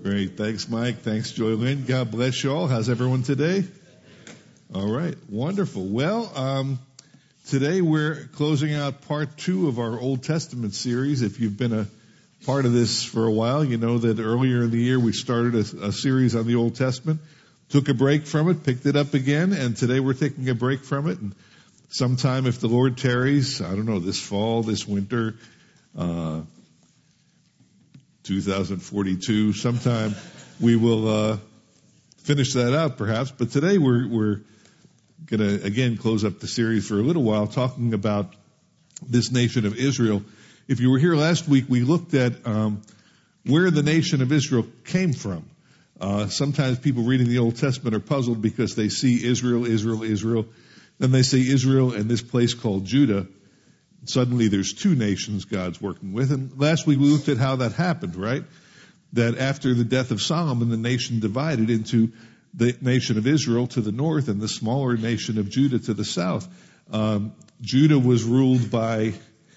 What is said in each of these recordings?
Great. Thanks, Mike. Thanks, Joy Lynn. God bless you all. How's everyone today? All right. Wonderful. Well, today we're closing out part 2 of our Old Testament series. If you've been a part of this for a while, you know that earlier in the year we started a series on the Old Testament, took a break from it, picked it up again, and today we're taking a break from it. And sometime, if the Lord tarries, I don't know, this fall, this winter, 2042, sometime we will finish that out perhaps. But today we're going to again close up the series for a little while talking about this nation of Israel. If you were here last week, we looked at where the nation of Israel came from. Sometimes people reading the Old Testament are puzzled because they see Israel. Then they say Israel and this place called Judah. Suddenly there's 2 nations God's working with. And last week we looked at how that happened, right? That after the death of Solomon, the nation divided into the nation of Israel to the north and the smaller nation of Judah to the south. Judah was ruled by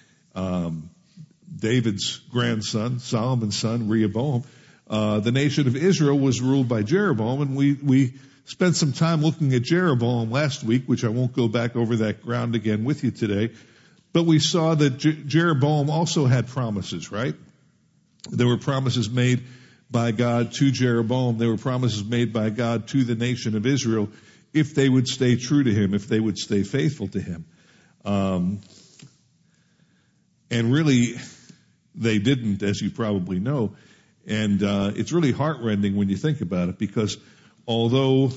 David's grandson, Solomon's son, Rehoboam. The nation of Israel was ruled by Jeroboam, and we spent some time looking at Jeroboam last week, which I won't go back over that ground again with you today. But we saw that Jeroboam also had promises, right? There were promises made by God to Jeroboam. There were promises made by God to the nation of Israel if they would stay true to him, if they would stay faithful to him. And really, they didn't, as you probably know. And it's really heartrending when you think about it, because although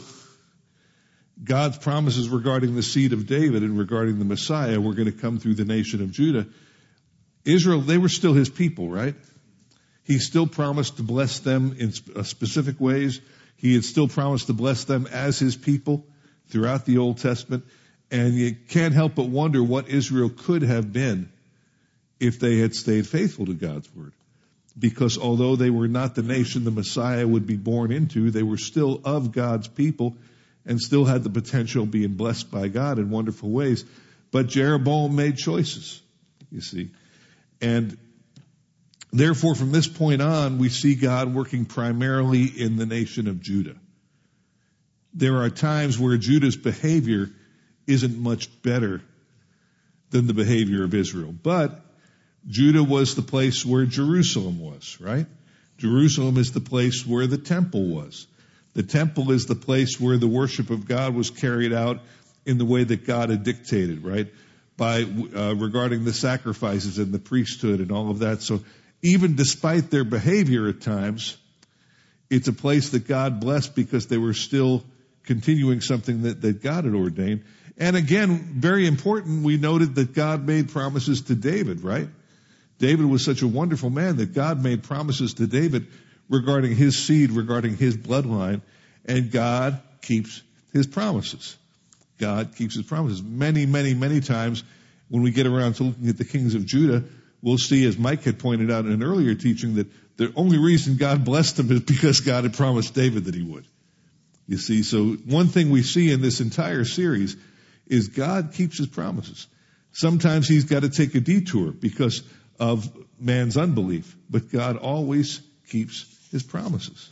God's promises regarding the seed of David and regarding the Messiah were going to come through the nation of Judah, Israel, they were still his people, right? He still promised to bless them in specific ways. He had still promised to bless them as his people throughout the Old Testament. And you can't help but wonder what Israel could have been if they had stayed faithful to God's word. Because although they were not the nation the Messiah would be born into, they were still of God's people and still had the potential of being blessed by God in wonderful ways. But Jeroboam made choices, you see. And therefore, from this point on, we see God working primarily in the nation of Judah. There are times where Judah's behavior isn't much better than the behavior of Israel. But Judah was the place where Jerusalem was, right? Jerusalem is the place where the temple was. The temple is the place where the worship of God was carried out in the way that God had dictated, right? By regarding the sacrifices and the priesthood and all of that. So even despite their behavior at times, it's a place that God blessed because they were still continuing something that God had ordained. And again, very important, we noted that God made promises to David, right? David was such a wonderful man that God made promises to David regarding his seed, regarding his bloodline, and God keeps his promises. God keeps his promises. Many, many, many times when we get around to looking at the kings of Judah, we'll see, as Mike had pointed out in an earlier teaching, that the only reason God blessed them is because God had promised David that he would. You see, so one thing we see in this entire series is God keeps his promises. Sometimes he's got to take a detour because of man's unbelief, but God always keeps his promises.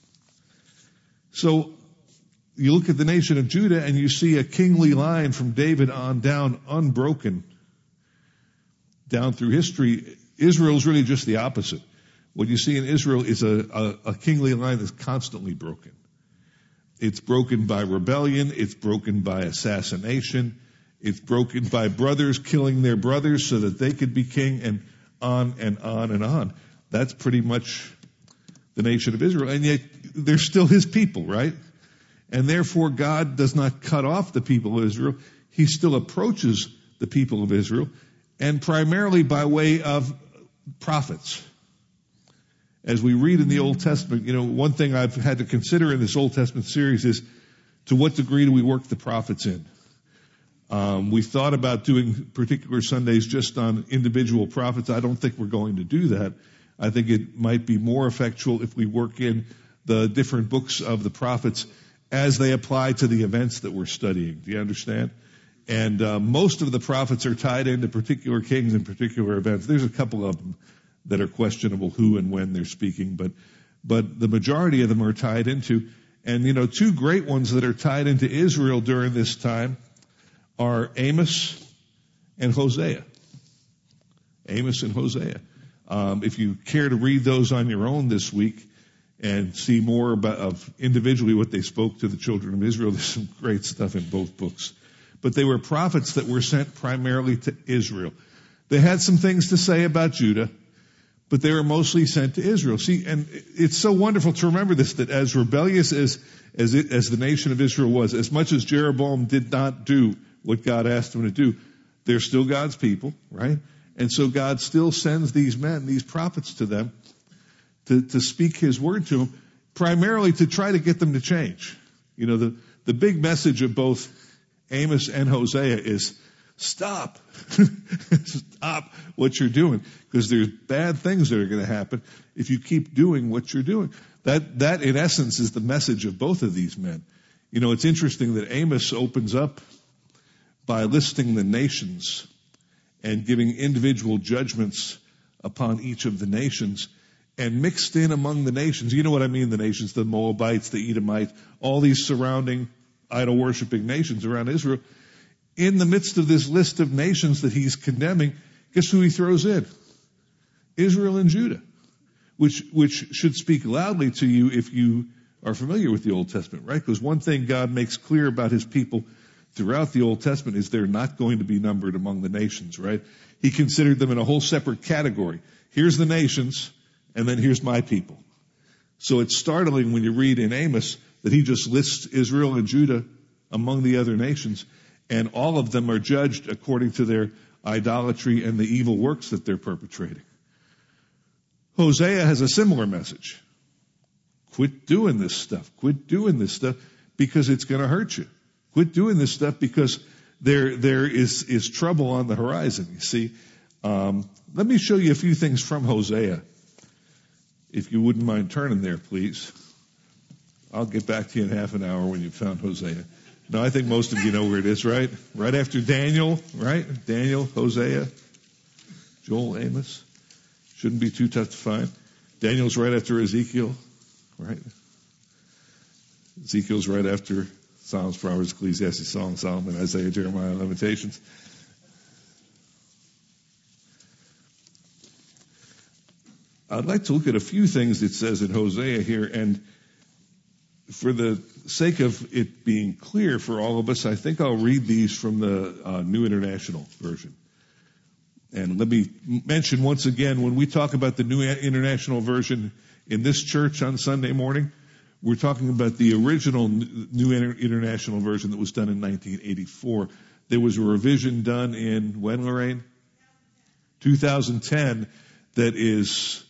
So you look at the nation of Judah and you see a kingly line from David on down, unbroken, down through history. Israel is really just the opposite. What you see in Israel is a kingly line that's constantly broken. It's broken by rebellion. It's broken by assassination. It's broken by brothers killing their brothers so that they could be king, and on and on and on. That's pretty much the nation of Israel. And yet they're still his people, right? And therefore God does not cut off the people of Israel. He still approaches the people of Israel, and primarily by way of prophets. As we read in the Old Testament, you know, one thing I've had to consider in this Old Testament series is to what degree do we work the prophets in? We thought about doing particular Sundays just on individual prophets. I don't think we're going to do that. I think it might be more effectual if we work in the different books of the prophets as they apply to the events that we're studying. Do you understand? And most of the prophets are tied into particular kings and particular events. There's a couple of them that are questionable who and when they're speaking, but but the majority of them are tied into. And, two great ones that are tied into Israel during this time are Amos and Hosea. Amos and Hosea. If you care to read those on your own this week and see more of individually what they spoke to the children of Israel, there's some great stuff in both books. But they were prophets that were sent primarily to Israel. They had some things to say about Judah, but they were mostly sent to Israel. See, and it's so wonderful to remember this, that as rebellious as the nation of Israel was, as much as Jeroboam did not do what God asked him to do, they're still God's people, right? And so God still sends these men, these prophets to them to speak his word to them, primarily to try to get them to change. The big message of both Amos and Hosea is stop. Stop what you're doing, because there's bad things that are going to happen if you keep doing what you're doing. That in essence is the message of both of these men. It's interesting that Amos opens up by listing the nations and giving individual judgments upon each of the nations, and mixed in among the nations. You know what I mean, the nations, the Moabites, the Edomites, all these surrounding idol-worshiping nations around Israel. In the midst of this list of nations that he's condemning, guess who he throws in? Israel and Judah, which should speak loudly to you if you are familiar with the Old Testament, right? Because one thing God makes clear about his people throughout the Old Testament is they're not going to be numbered among the nations, right? He considered them in a whole separate category. Here's the nations, and then here's my people. So it's startling when you read in Amos that he just lists Israel and Judah among the other nations, and all of them are judged according to their idolatry and the evil works that they're perpetrating. Hosea has a similar message. Quit doing this stuff. Quit doing this stuff because it's going to hurt you. Quit doing this stuff because there is trouble on the horizon, you see. Let me show you a few things from Hosea. If you wouldn't mind turning there, please. I'll get back to you in half an hour when you've found Hosea. No, I think most of you know where it is, right? Right after Daniel, right? Daniel, Hosea, Joel, Amos. Shouldn't be too tough to find. Daniel's right after Ezekiel, right? Ezekiel's right after Psalms, Proverbs, Ecclesiastes, Song, Solomon, Isaiah, Jeremiah, Lamentations. I'd like to look at a few things it says in Hosea here, and for the sake of it being clear for all of us, I think I'll read these from the New International Version. And let me mention once again, when we talk about the New International Version in this church on Sunday morning, we're talking about the original New International Version that was done in 1984. There was a revision done in, when, Lorraine? 2010, that is,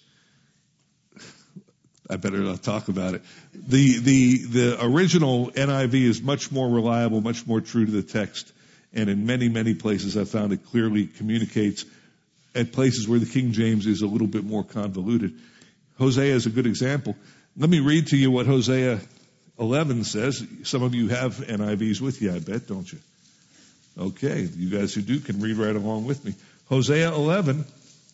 I better not talk about it. The original NIV is much more reliable, much more true to the text, and in many, many places I found it clearly communicates at places where the King James is a little bit more convoluted. Hosea is a good example. Let me read to you what Hosea 11 says. Some of you have NIVs with you, I bet, don't you? Okay, you guys who do can read right along with me. Hosea 11,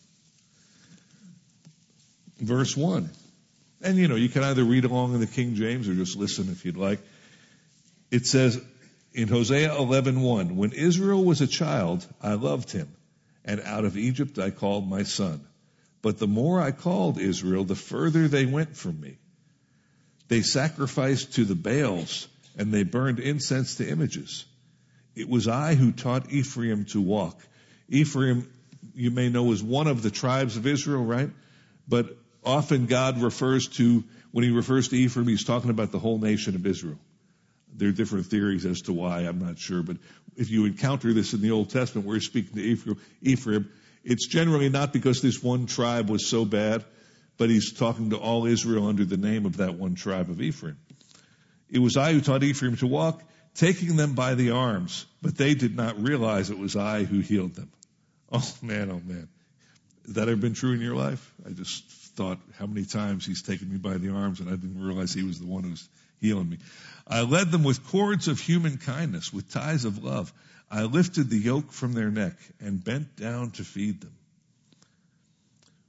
verse 1. And you can either read along in the King James or just listen if you'd like. It says in Hosea 11:1, when Israel was a child, I loved him, and out of Egypt I called my son. But the more I called Israel, the further they went from me. They sacrificed to the Baals, and they burned incense to images. It was I who taught Ephraim to walk. Ephraim, you may know, is one of the tribes of Israel, right? But often God refers to, when he refers to Ephraim, he's talking about the whole nation of Israel. There are different theories as to why, I'm not sure. But if you encounter this in the Old Testament where he's speaking to Ephraim, it's generally not because this one tribe was so bad, but he's talking to all Israel under the name of that one tribe of Ephraim. It was I who taught Ephraim to walk, taking them by the arms, but they did not realize it was I who healed them. Oh man, oh man. Has that ever been true in your life? I just thought how many times he's taken me by the arms and I didn't realize he was the one who's healing me. I led them with cords of human kindness, with ties of love. I lifted the yoke from their neck and bent down to feed them.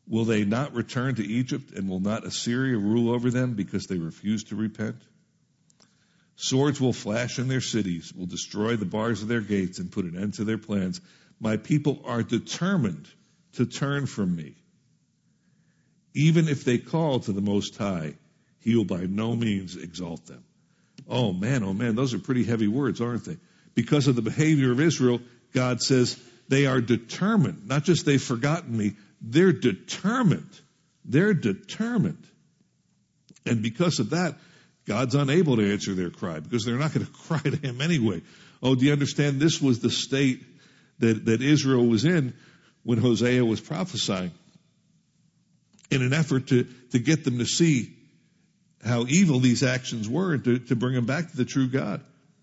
Will they not return to Egypt, and will not Assyria rule over them because they refuse to repent? Swords will flash in their cities, will destroy the bars of their gates, and put an end to their plans. My people are determined to turn from me. Even if they call to the Most High, he will by no means exalt them. Oh man, those are pretty heavy words, aren't they? Because of the behavior of Israel, God says they are determined. Not just they've forgotten me, they're determined. They're determined. And because of that, God's unable to answer their cry because they're not going to cry to him anyway. Oh, do you understand? This was the state that Israel was in when Hosea was prophesying, in an effort to get them to see how evil these actions were and to bring them back to the true God.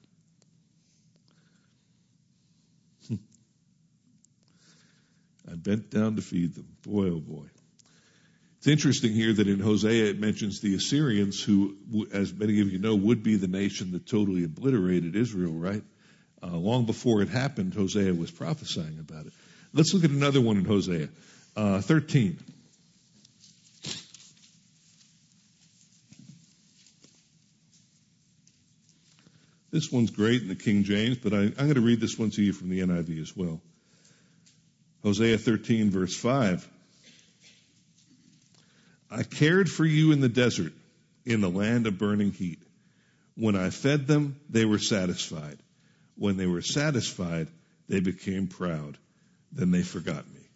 I bent down to feed them. Boy, oh boy. It's interesting here that in Hosea it mentions the Assyrians, who, as many of you know, would be the nation that totally obliterated Israel, right? Long before it happened, Hosea was prophesying about it. Let's look at another one in Hosea 13. This one's great in the King James, but I'm going to read this one to you from the NIV as well. Hosea 13, verse 5. I cared for you in the desert, in the land of burning heat. When I fed them, they were satisfied. When they were satisfied, they became proud. Then they forgot me.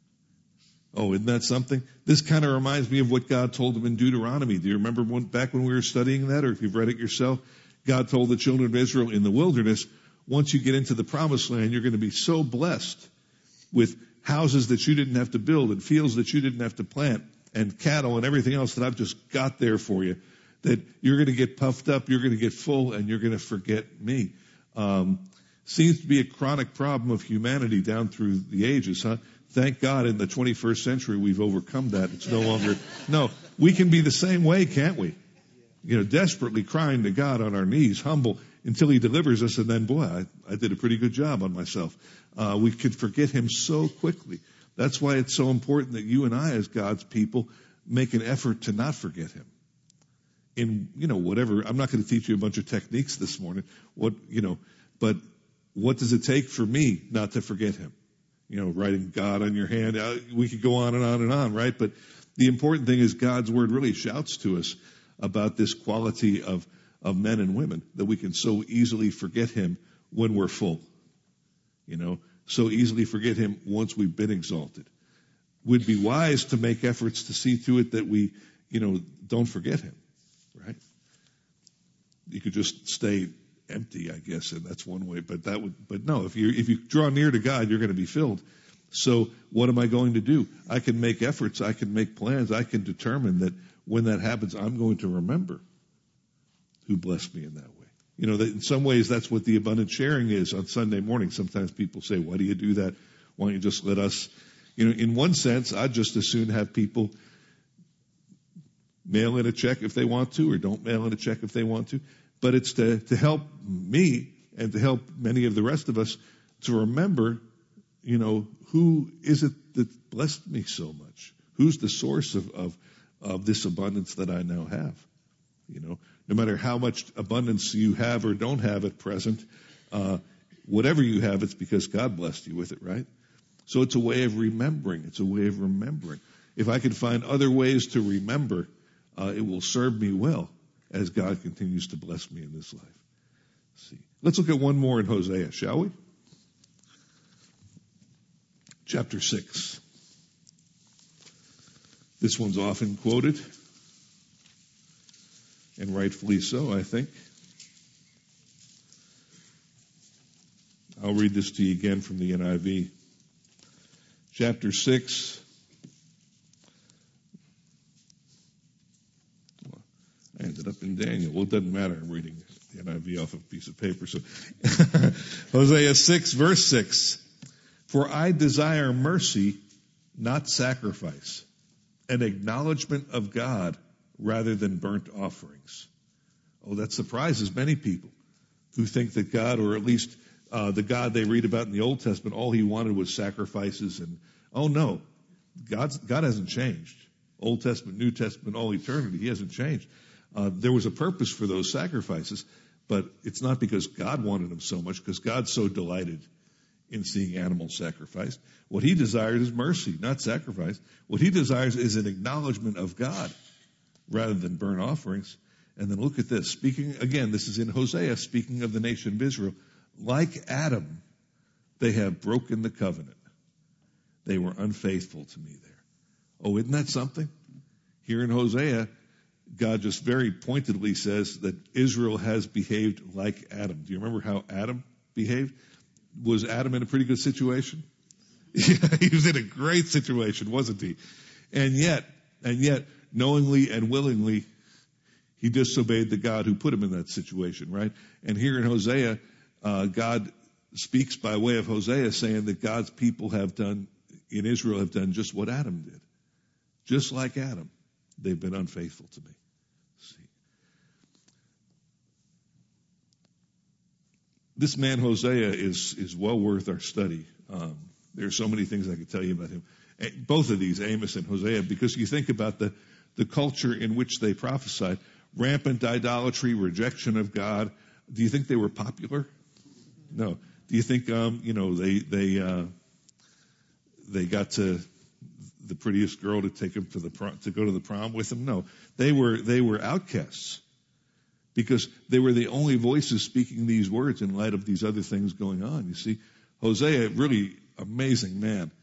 Oh, isn't that something? This kind of reminds me of what God told them in Deuteronomy. Do you remember back when we were studying that, or if you've read it yourself? God told the children of Israel in the wilderness, once you get into the promised land, you're going to be so blessed with houses that you didn't have to build and fields that you didn't have to plant and cattle and everything else that I've just got there for you, that you're going to get puffed up, you're going to get full, and you're going to forget me. Seems to be a chronic problem of humanity down through the ages, huh? Thank God in the 21st century we've overcome that. It's no longer, no, we can be the same way, can't we? You know, desperately crying to God on our knees, humble, until he delivers us, and then, boy, I did a pretty good job on myself. We could forget him so quickly. That's why it's so important that you and I, as God's people, make an effort to not forget him. In, whatever, I'm not going to teach you a bunch of techniques this morning, but what does it take for me not to forget him? Writing God on your hand, we could go on and on and on, right? But the important thing is God's word really shouts to us about this quality of men and women, that we can so easily forget him when we're full. So easily forget him once we've been exalted. Would be wise to make efforts to see to it that we, don't forget him, right? You could just stay empty, I guess, and that's one way, but no, if you draw near to God, you're going to be filled. So what am I going to do? I can make efforts, I can make plans, I can determine that when that happens, I'm going to remember who blessed me in that way. That in some ways that's what the abundant sharing is on Sunday morning. Sometimes people say, why do you do that? Why don't you just let us, in one sense, I'd just as soon have people mail in a check if they want to, or don't mail in a check if they want to. But it's to help me and to help many of the rest of us to remember, who is it that blessed me so much? Who's the source of this abundance that I now have? No matter how much abundance you have or don't have at present, whatever you have, it's because God blessed you with it, right? So it's a way of remembering. It's a way of remembering. If I can find other ways to remember, it will serve me well as God continues to bless me in this life. Let's look at one more in Hosea, shall we? Chapter 6. This one's often quoted, and rightfully so, I think. I'll read this to you again from the NIV. Chapter 6. I ended up in Daniel. Well, it doesn't matter. I'm reading the NIV off of a piece of paper. So, Hosea 6, verse 6. For I desire mercy, not sacrifice, an acknowledgement of God rather than burnt offerings. Oh, that surprises many people who think that God, or at least the God they read about in the Old Testament, all he wanted was sacrifices. And, oh no, God hasn't changed. Old Testament, New Testament, all eternity, he hasn't changed. There was a purpose for those sacrifices, but it's not because God wanted them so much, because God's so delighted in seeing animals sacrificed. What he desires is mercy, not sacrifice. What he desires is an acknowledgement of God rather than burnt offerings. And then look at this. Speaking, again, this is in Hosea, speaking of the nation of Israel. Like Adam, they have broken the covenant. They were unfaithful to me there. Oh, isn't that something? Here in Hosea, God just very pointedly says that Israel has behaved like Adam. Do you remember how Adam behaved? Was Adam in a pretty good situation? Yeah, he was in a great situation, wasn't he? And yet, knowingly and willingly, he disobeyed the God who put him in that situation, right? And here in Hosea, God speaks by way of Hosea, saying that God's people in Israel have done just what Adam did. Just like Adam, they've been unfaithful to me. See. This man Hosea is well worth our study. There are so many things I could tell you about him. Both of these, Amos and Hosea, because you think about the culture in which they prophesied. Rampant idolatry, rejection of God. Do you think they were popular? No. Do you think they got to the prettiest girl to take him to go to the prom with them? No. They were outcasts because they were the only voices speaking these words in light of these other things going on. You see, Hosea, really amazing man.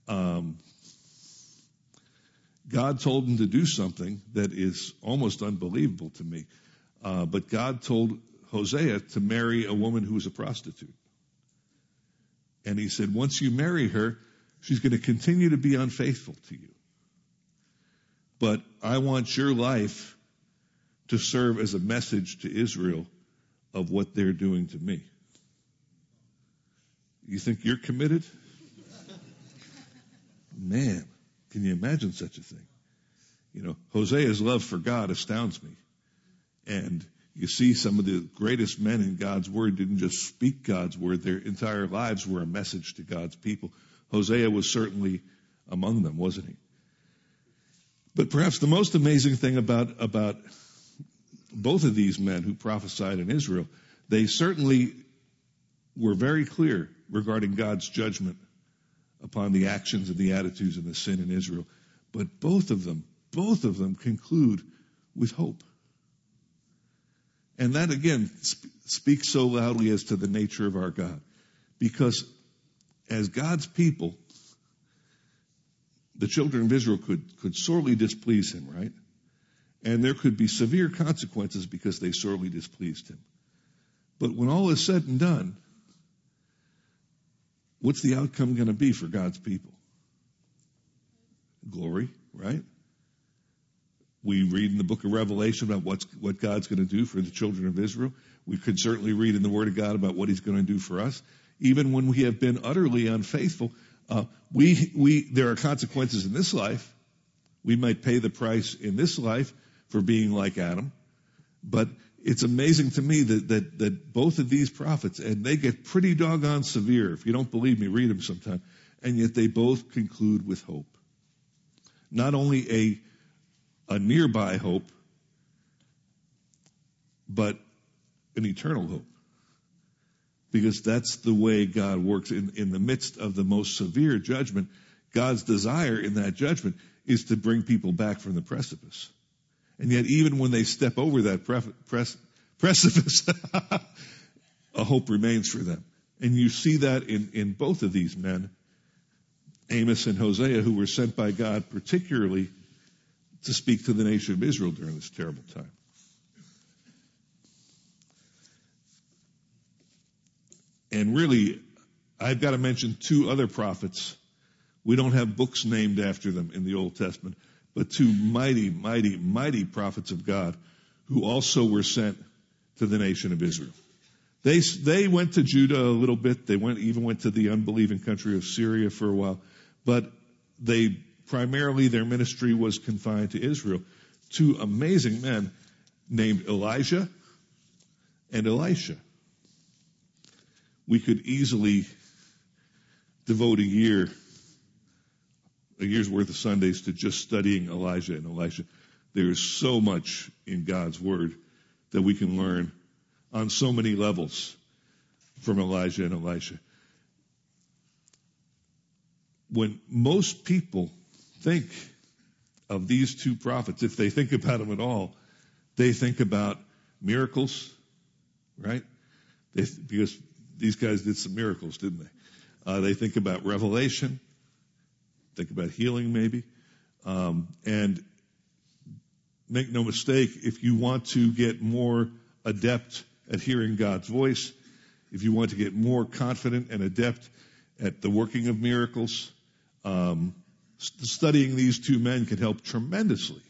God told him to do something that is almost unbelievable to me. But God told Hosea to marry a woman who was a prostitute. And he said, once you marry her, she's going to continue to be unfaithful to you. But I want your life to serve as a message to Israel of what they're doing to me. You think you're committed? Man, can you imagine such a thing? You know, Hosea's love for God astounds me. And you see some of the greatest men in God's word didn't just speak God's word. Their entire lives were a message to God's people. Hosea was certainly among them, wasn't he? But perhaps the most amazing thing about both of these men who prophesied in Israel, they certainly were very clear regarding God's judgment upon the actions and the attitudes and the sin in Israel. But both of them conclude with hope. And that, again, speaks so loudly as to the nature of our God. Because as God's people, the children of Israel could sorely displease him, right? And there could be severe consequences because they sorely displeased him. But when all is said and done, what's the outcome going to be for God's people? Glory, right? We read in the book of Revelation about what God's going to do for the children of Israel. We could certainly read in the Word of God about what he's going to do for us. Even when we have been utterly unfaithful, there are consequences in this life. We might pay the price in this life for being like Adam. But it's amazing to me that both of these prophets, and they get pretty doggone severe. If you don't believe me, read them sometime. And yet they both conclude with hope. Not only a nearby hope, but an eternal hope. Because that's the way God works. In the midst of the most severe judgment, God's desire in that judgment is to bring people back from the precipice. And yet even when they step over that precipice, a hope remains for them. And you see that in both of these men, Amos and Hosea, who were sent by God particularly to speak to the nation of Israel during this terrible time. And really, I've got to mention two other prophets. We don't have books named after them in the Old Testament, but two mighty, mighty, mighty prophets of God who also were sent to the nation of Israel. They went to Judah a little bit. They even went to the unbelieving country of Syria for a while, but primarily their ministry was confined to Israel. Two amazing men named Elijah and Elisha. We could easily devote a year, a year's worth of Sundays to just studying Elijah and Elisha. There is so much in God's Word that we can learn on so many levels from Elijah and Elisha. When most people think of these two prophets, if they think about them at all, they think about miracles, right? Because these guys did some miracles, didn't they? They think about revelation, think about healing maybe. And make no mistake, if you want to get more adept at hearing God's voice, if you want to get more confident and adept at the working of miracles, studying these two men can help tremendously.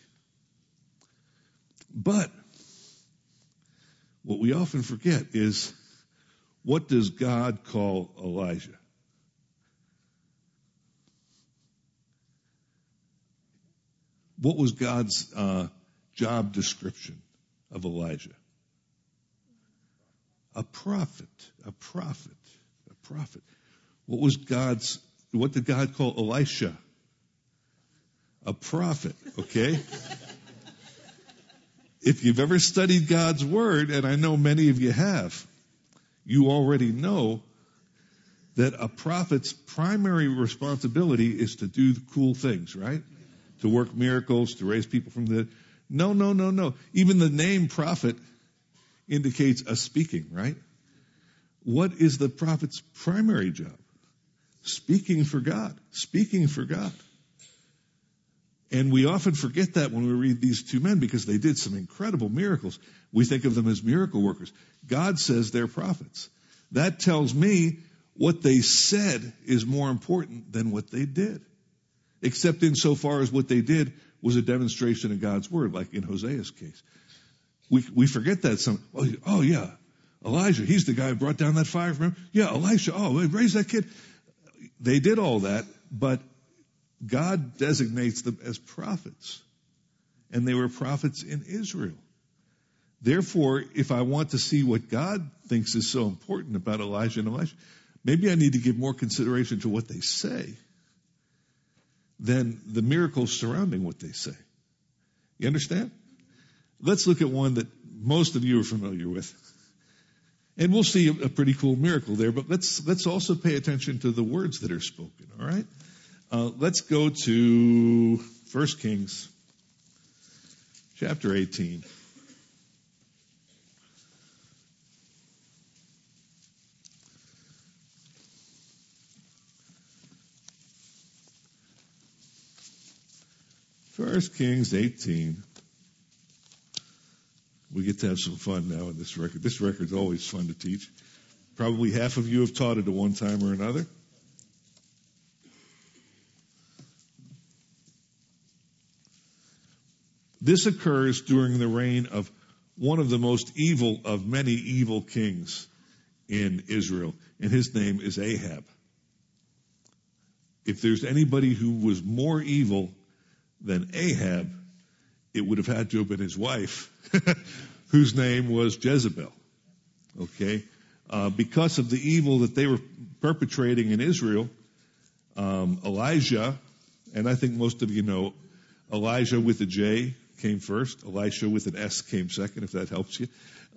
But what we often forget is, what does God call Elijah? What was God's job description of Elijah? A prophet. What did God call Elisha? A prophet, okay? If you've ever studied God's Word, and I know many of you have, you already know that a prophet's primary responsibility is to do cool things, right? To work miracles, to raise people from the dead. No. Even the name prophet indicates a speaking, right? What is the prophet's primary job? Speaking for God. And we often forget that when we read these two men, because they did some incredible miracles. We think of them as miracle workers. God says they're prophets. That tells me what they said is more important than what they did. Except insofar as what they did was a demonstration of God's Word, like in Hosea's case. We forget that. Oh yeah, Elijah, he's the guy who brought down that fire from him. Yeah, Elisha, raise that kid. They did all that, but God designates them as prophets. And they were prophets in Israel. Therefore, if I want to see what God thinks is so important about Elijah and Elisha, maybe I need to give more consideration to what they say than the miracles surrounding what they say. You understand? Let's look at one that most of you are familiar with. And we'll see a pretty cool miracle there, but let's also pay attention to the words that are spoken, all right? Let's go to 1 Kings chapter 18. First Kings 18. We get to have some fun now in this record. This record's always fun to teach. Probably half of you have taught it at one time or another. This occurs during the reign of one of the most evil of many evil kings in Israel, and his name is Ahab. If there's anybody who was more evil than Ahab, it would have had to have been his wife, whose name was Jezebel. Okay? Because of the evil that they were perpetrating in Israel, Elijah, and I think most of you know, Elijah with a J came first. Elisha with an S came second, if that helps you.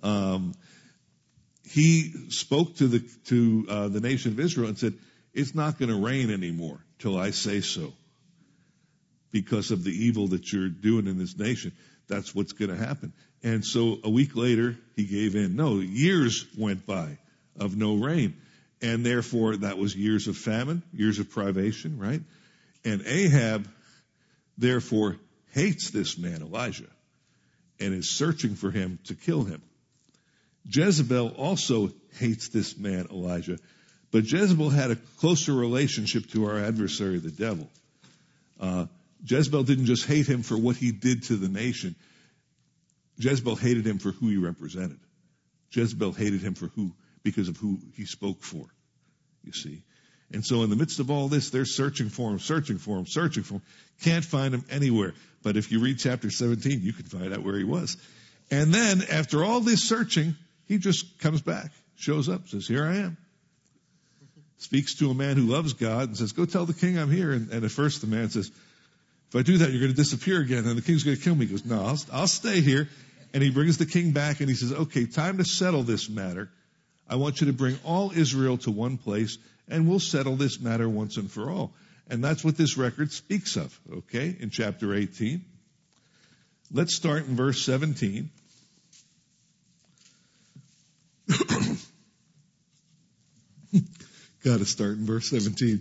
He spoke to the nation of Israel and said, it's not going to rain anymore till I say so. Because of the evil that you're doing in this nation, that's what's going to happen. And so a week later, he gave in. No, years went by of no rain. And therefore, that was years of famine, years of privation, right? And Ahab, therefore, hates this man, Elijah, and is searching for him to kill him. Jezebel also hates this man, Elijah, but Jezebel had a closer relationship to our adversary, the devil. Jezebel didn't just hate him for what he did to the nation. Jezebel hated him for who he represented. Jezebel hated him because of who he spoke for, you see. And so in the midst of all this, they're searching for him. Can't find him anywhere. But if you read chapter 17, you can find out where he was. And then after all this searching, he just comes back, shows up, says, here I am. speaks to a man who loves God and says, go tell the king I'm here. And at first the man says, if I do that, you're going to disappear again and the king's going to kill me. He goes, no, I'll stay here. And he brings the king back and he says, okay, time to settle this matter. I want you to bring all Israel to one place and we'll settle this matter once and for all. And that's what this record speaks of, okay, in chapter 18. Let's start in verse 17. Got to start in verse 17.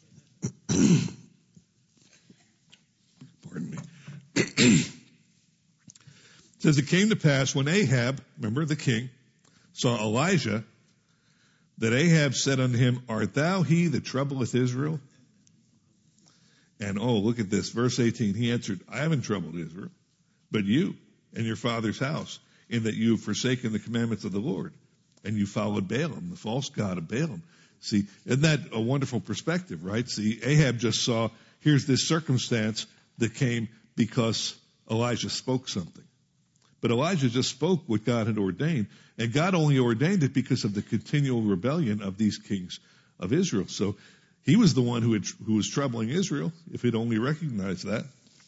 Pardon me. It says, it came to pass when Ahab, remember the king, saw Elijah, that Ahab said unto him, art thou he that troubleth Israel? And look at this, verse 18. He answered, I haven't troubled Israel, but you and your father's house, in that you have forsaken the commandments of the Lord, and you followed Balaam, the false god of Balaam. See, isn't that a wonderful perspective, right? See, Ahab just saw, here's this circumstance that came because Elijah spoke something. But Elijah just spoke what God had ordained, and God only ordained it because of the continual rebellion of these kings of Israel. So he was the one who was troubling Israel, if it only recognized that.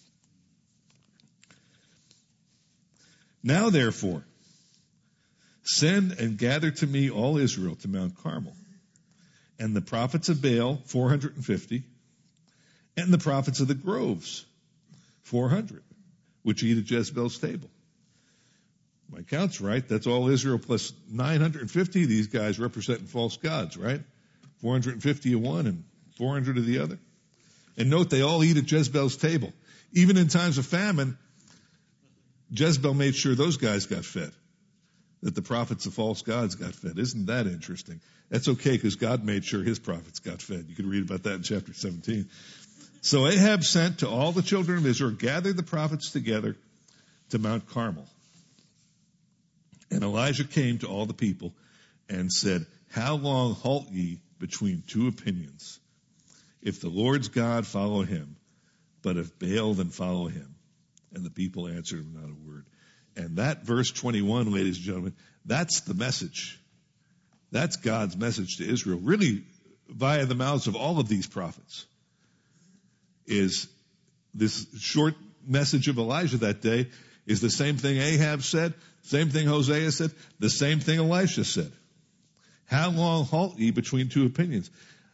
Now therefore, send and gather to me all Israel to Mount Carmel, and the prophets of Baal, 450, and the prophets of the groves, 400, which eat at Jezebel's table. My count's right. That's all Israel plus 950. These guys representing false gods, right? 450 of one and 400 of the other. And note, they all eat at Jezebel's table. Even in times of famine, Jezebel made sure those guys got fed, that the prophets of false gods got fed. Isn't that interesting? That's okay because God made sure his prophets got fed. You can read about that in chapter 17. So Ahab sent to all the children of Israel, gathered the prophets together to Mount Carmel. And Elijah came to all the people and said, how long halt ye between two opinions? If the Lord's God, follow him, but if Baal, then follow him. And the people answered him not a word. And that verse 21, ladies and gentlemen, that's the message. That's God's message to Israel, really via the mouths of all of these prophets, is this short message of Elijah that day is the same thing Ahab said, same thing Hosea said, the same thing Elisha said. How long halt ye between two opinions?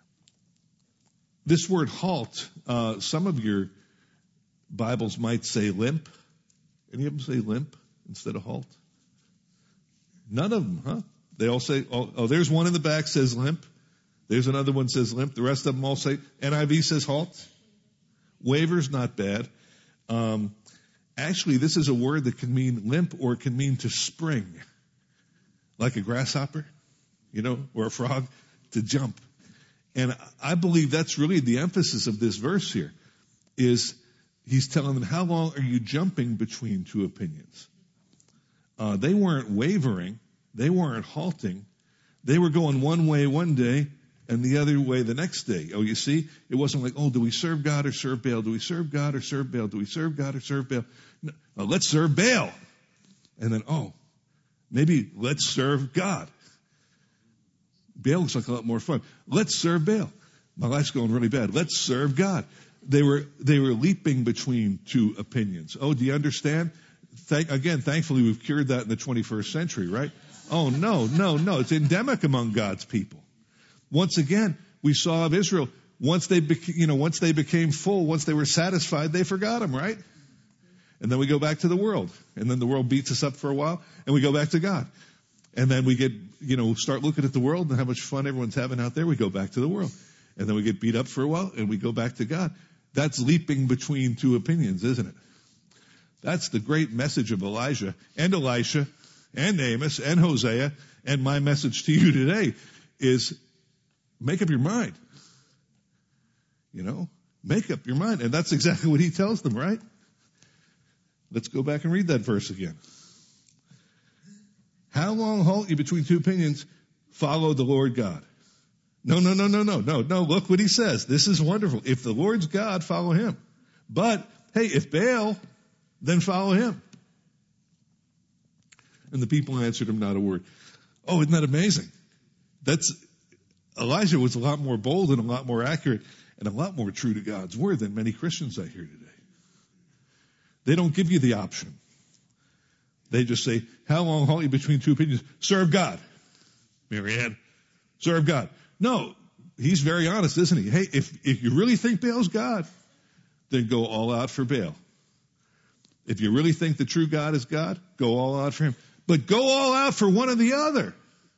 This word halt, some of your Bibles might say limp. Any of them say limp instead of halt? None of them, huh? They all say, there's one in the back says limp. There's another one says limp. The rest of them all say, NIV says halt. Waver's not bad. Actually, this is a word that can mean limp or it can mean to spring. Like a grasshopper, or a frog, to jump. And I believe that's really the emphasis of this verse here, is he's telling them, how long are you jumping between two opinions? They weren't wavering. They weren't halting. They were going one way one day and the other way the next day. Oh, you see? It wasn't like, do we serve God or serve Baal? Do we serve God or serve Baal? Do we serve God or serve Baal? No, let's serve Baal. And then, maybe let's serve God. Baal looks like a lot more fun. Let's serve Baal. My life's going really bad. Let's serve God. They were leaping between two opinions. Oh, do you understand? Thankfully we've cured that in the 21st century, right? Oh, no. It's endemic among God's people. Once again, we saw of Israel, once they became full, once they were satisfied, they forgot him, right? And then we go back to the world. And then the world beats us up for a while, and we go back to God. And then we get, start looking at the world and how much fun everyone's having out there. We go back to the world. And then we get beat up for a while, and we go back to God. That's leaping between two opinions, isn't it? That's the great message of Elijah and Elisha and Amos and Hosea. And my message to you today is make up your mind. Make up your mind. And that's exactly what he tells them, right? Let's go back and read that verse again. How long halt you between two opinions? Follow the Lord God. No. Look what he says. This is wonderful. If the Lord's God, follow him. But, hey, if Baal, then follow him. And the people answered him not a word. Oh, isn't that amazing? Elijah was a lot more bold and a lot more accurate and a lot more true to God's word than many Christians I hear today. They don't give you the option. They just say, how long halt you between two opinions? Serve God. Marianne, serve God. No, he's very honest, isn't he? Hey, if you really think Baal's God, then go all out for Baal. If you really think the true God is God, go all out for him. But go all out for one or the other.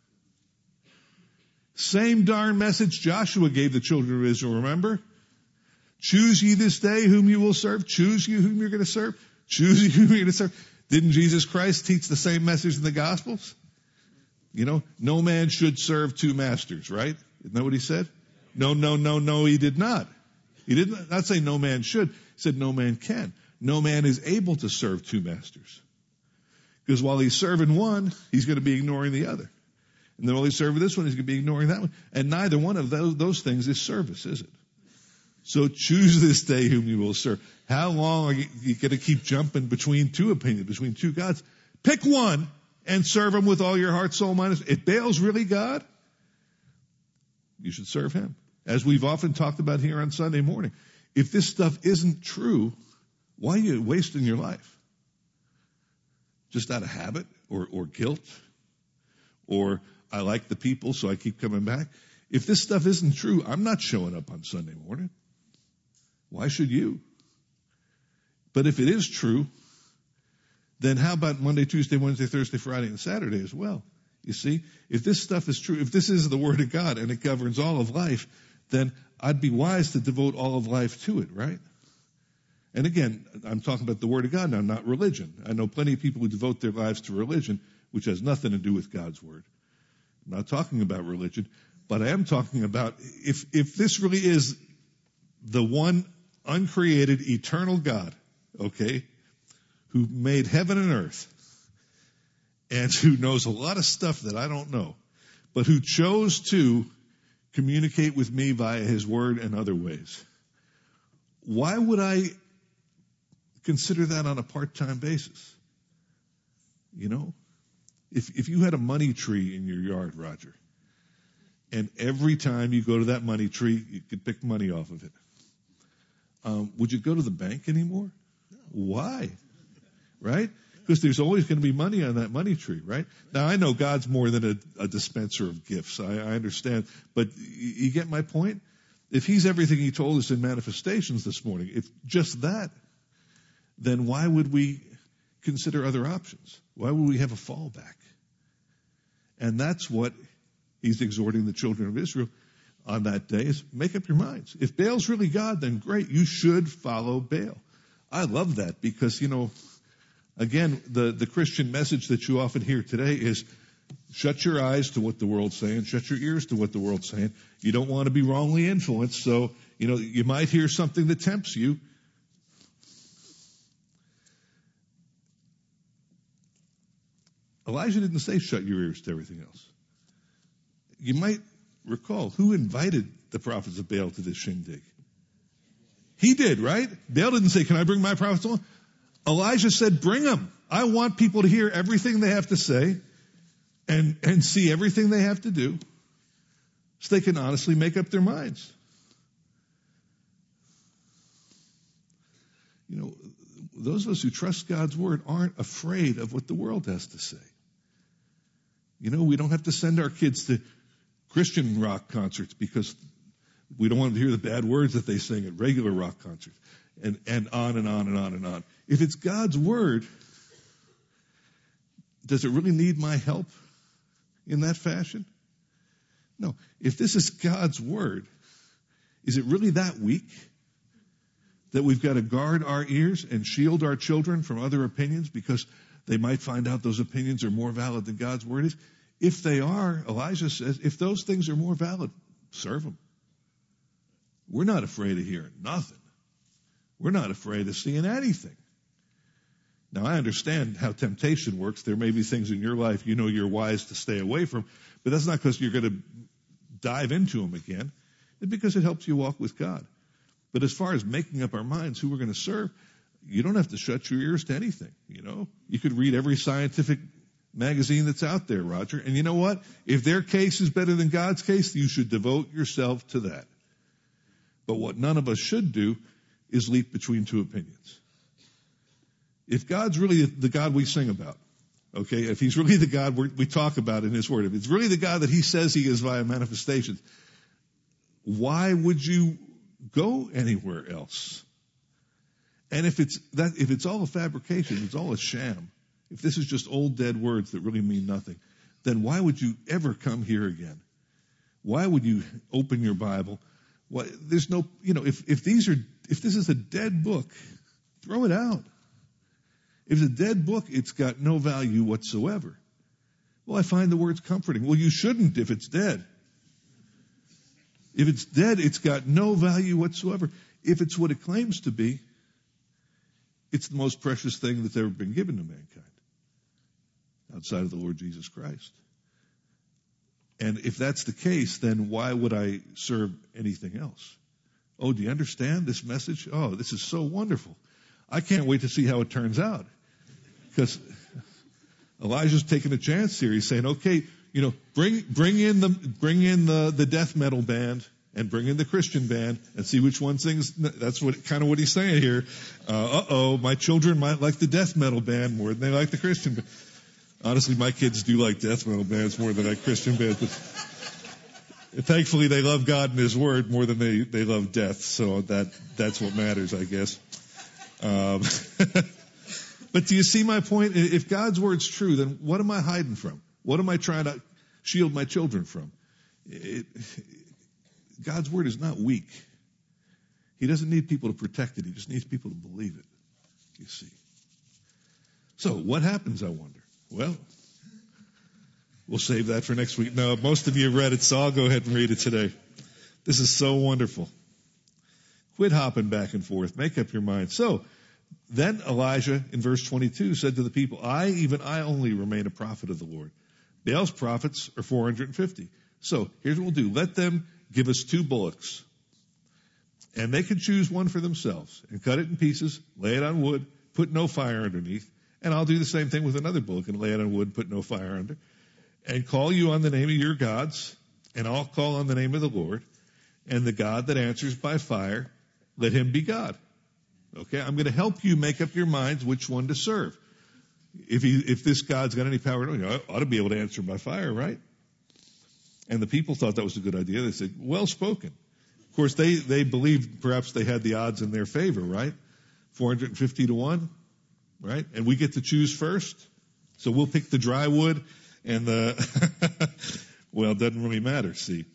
Same darn message Joshua gave the children of Israel, remember? Choose ye this day whom you will serve. Choose you whom you're going to serve. Choose you whom you're going to serve. Didn't Jesus Christ teach the same message in the Gospels? You know, no man should serve two masters, right? Isn't that what he said? No, he did not. He did not say no man should. He said no man can. No man is able to serve two masters. Because while he's serving one, he's going to be ignoring the other. And then while he's serving this one, he's going to be ignoring that one. And neither one of those things is service, is it? So choose this day whom you will serve. How long are you going to keep jumping between two opinions, between two gods? Pick one and serve him with all your heart, soul, mind. If Baal's really God, you should serve him. As we've often talked about here on Sunday morning. If this stuff isn't true, why are you wasting your life? Just out of habit or guilt? Or I like the people, so I keep coming back? If this stuff isn't true, I'm not showing up on Sunday morning. Why should you? But if it is true, then how about Monday, Tuesday, Wednesday, Thursday, Friday, and Saturday as well? You see, if this stuff is true, if this is the Word of God and it governs all of life, then I'd be wise to devote all of life to it, right? And again, I'm talking about the Word of God now, not religion. I know plenty of people who devote their lives to religion, which has nothing to do with God's Word. I'm not talking about religion, but I am talking about if this really is the one uncreated, eternal God, okay, who made heaven and earth, and who knows a lot of stuff that I don't know, but who chose to communicate with me via his word and other ways. Why would I consider that on a part-time basis? You know, if you had a money tree in your yard, Roger, and every time you go to that money tree, you could pick money off of it, would you go to the bank anymore? Why? Right? Because there's always going to be money on that money tree, right? Now, I know God's more than a dispenser of gifts. I understand. But you get my point? If he's everything he told us in Manifestations this morning, if just that, then why would we consider other options? Why would we have a fallback? And that's what he's exhorting the children of Israel on that day, is make up your minds. If Baal's really God, then great. You should follow Baal. I love that because, you know, again, the Christian message that you often hear today is shut your eyes to what the world's saying, shut your ears to what the world's saying. You don't want to be wrongly influenced, so, you know, you might hear something that tempts you. Elijah didn't say shut your ears to everything else. You might recall, who invited the prophets of Baal to this shindig? He did, right? Baal didn't say, can I bring my prophets along? Elijah said, bring them. I want people to hear everything they have to say and see everything they have to do so they can honestly make up their minds. You know, those of us who trust God's word aren't afraid of what the world has to say. You know, we don't have to send our kids to Christian rock concerts because we don't want to hear the bad words that they sing at regular rock concerts, and on and on and on and on. If it's God's word, does it really need my help in that fashion? No. If this is God's word, is it really that weak that we've got to guard our ears and shield our children from other opinions because they might find out those opinions are more valid than God's word is? If they are, Elijah says, if those things are more valid, serve them. We're not afraid of hearing nothing. We're not afraid of seeing anything. Now, I understand how temptation works. There may be things in your life you know you're wise to stay away from, but that's not because you're going to dive into them again. It's because it helps you walk with God. But as far as making up our minds who we're going to serve, you don't have to shut your ears to anything, you know. You could read every scientific magazine that's out there, Roger. And you know what? If their case is better than God's case, you should devote yourself to that. But what none of us should do is leap between two opinions. If God's really the God we sing about, okay, if he's really the God we talk about in his word, if it's really the God that he says he is via manifestations, why would you go anywhere else? And if it's all a fabrication, it's all a sham, if this is just old dead words that really mean nothing, then why would you ever come here again? Why would you open your Bible? Why, there's no, if this is a dead book, throw it out. If it's a dead book, it's got no value whatsoever. Well, I find the words comforting. Well, you shouldn't if it's dead. If it's dead, it's got no value whatsoever. If it's what it claims to be, it's the most precious thing that's ever been given to mankind outside of the Lord Jesus Christ. And if that's the case, then why would I serve anything else? Oh, do you understand this message? Oh, this is so wonderful. I can't wait to see how it turns out. Because Elijah's taking a chance here. He's saying, okay, bring in the death metal band and bring in the Christian band and see which one sings. That's what he's saying here. My children might like the death metal band more than they like the Christian band. Honestly, my kids do like death metal bands more than like Christian bands, but thankfully they love God and His Word more than they love death, so that's what matters, I guess. But do you see my point? If God's Word's true, then what am I hiding from? What am I trying to shield my children from? God's Word is not weak. He doesn't need people to protect it. He just needs people to believe it, you see. So what happens, I wonder? Well, we'll save that for next week. No, most of you have read it, so I'll go ahead and read it today. This is so wonderful. Quit hopping back and forth. Make up your mind. So, then Elijah, in verse 22, said to the people, I only remain a prophet of the Lord. Baal's prophets are 450. So, here's what we'll do. Let them give us 2 bullocks. And they can choose one for themselves and cut it in pieces, lay it on wood, put no fire underneath. And I'll do the same thing with another bullock and lay it on wood, put no fire under. And call you on the name of your gods, and I'll call on the name of the Lord. And the God that answers by fire, let him be God. Okay, I'm going to help you make up your minds which one to serve. If this God's got any power, I ought to be able to answer by fire, right? And the people thought that was a good idea. They said, well spoken. Of course, they believed perhaps they had the odds in their favor, right? 450 to 1, right? And we get to choose first. So we'll pick the dry wood and well, it doesn't really matter, see.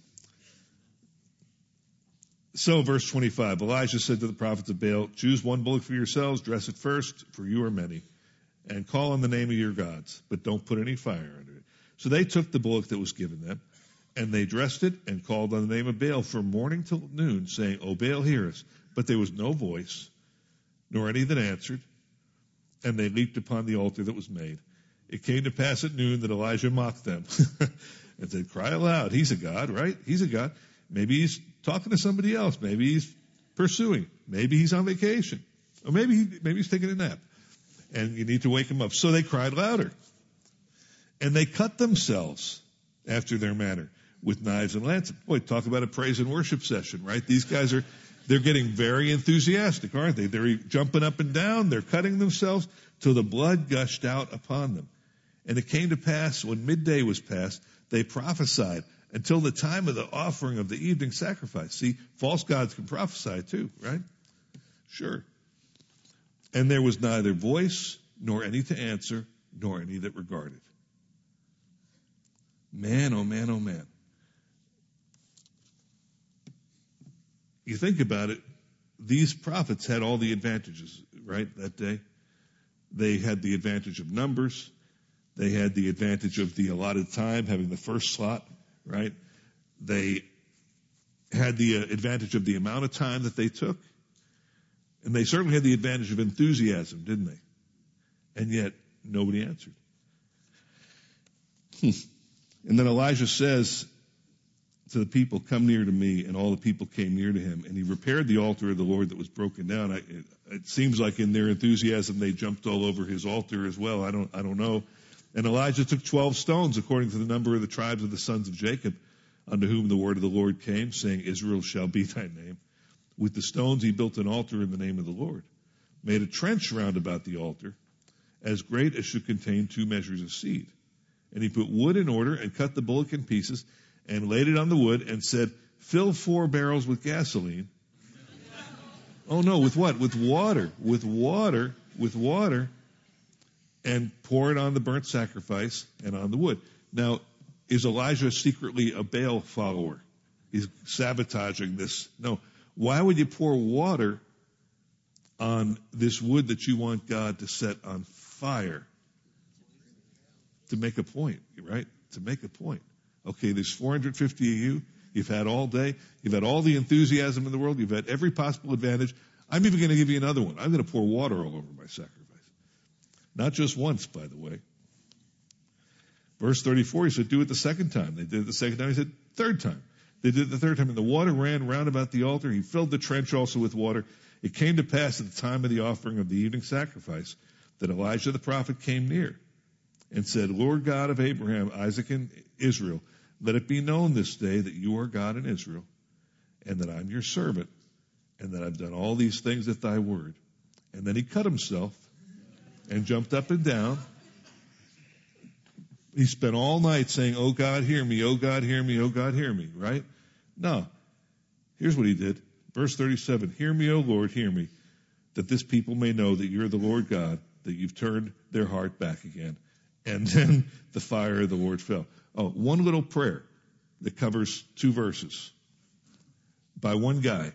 So, verse 25, Elijah said to the prophets of Baal, choose one bullock for yourselves, dress it first, for you are many, and call on the name of your gods, but don't put any fire under it. So they took the bullock that was given them, and they dressed it and called on the name of Baal from morning till noon, saying, O Baal, hear us. But there was no voice, nor any that answered, and they leaped upon the altar that was made. It came to pass at noon that Elijah mocked them and said, cry aloud. He's a god, right? He's a god. Maybe he's talking to somebody else. Maybe he's pursuing. Maybe he's on vacation. Or maybe he's taking a nap. And you need to wake him up. So they cried louder. And they cut themselves after their manner with knives and lances. Boy, talk about a praise and worship session, right? These guys they're getting very enthusiastic, aren't they? They're jumping up and down. They're cutting themselves till the blood gushed out upon them. And it came to pass when midday was past, they prophesied until the time of the offering of the evening sacrifice. See, false gods can prophesy too, right? Sure. And there was neither voice, nor any to answer, nor any that regarded. Man, oh man, oh man. You think about it, these prophets had all the advantages, right, that day. They had the advantage of numbers. They had the advantage of the allotted time, having the first slot, right? They had the advantage of the amount of time that they took. And they certainly had the advantage of enthusiasm, didn't they? And yet, nobody answered. And then Elijah says to the people, come near to me, and all the people came near to him. And he repaired the altar of the Lord that was broken down. It seems like in their enthusiasm, they jumped all over his altar as well. I don't know. And Elijah took 12 stones, according to the number of the tribes of the sons of Jacob, unto whom the word of the Lord came, saying, Israel shall be thy name. With the stones he built an altar in the name of the Lord, made a trench round about the altar, as great as should contain 2 measures of seed. And he put wood in order, and cut the bullock in pieces, and laid it on the wood, and said, fill 4 barrels with gasoline. Oh no, with what? With water. With water. And pour it on the burnt sacrifice and on the wood. Now, is Elijah secretly a Baal follower? He's sabotaging this. No. Why would you pour water on this wood that you want God to set on fire? To make a point, right? To make a point. Okay, there's 450 of you. You've had all day. You've had all the enthusiasm in the world. You've had every possible advantage. I'm even going to give you another one. I'm going to pour water all over my sacrifice. Not just once, by the way. Verse 34, he said, do it the second time. They did it the second time. He said, third time. They did it the third time. And the water ran round about the altar. He filled the trench also with water. It came to pass at the time of the offering of the evening sacrifice that Elijah the prophet came near and said, Lord God of Abraham, Isaac, and Israel, let it be known this day that you are God in Israel, and that I'm your servant, and that I've done all these things at thy word. And then he cut himself and jumped up and down. He spent all night saying, oh God, hear me, oh God, hear me, oh God, hear me, right? No. Here's what he did. Verse 37, hear me, O Lord, hear me, that this people may know that you're the Lord God, that you've turned their heart back again. And then the fire of the Lord fell. Oh, one little prayer that covers 2 verses by one guy.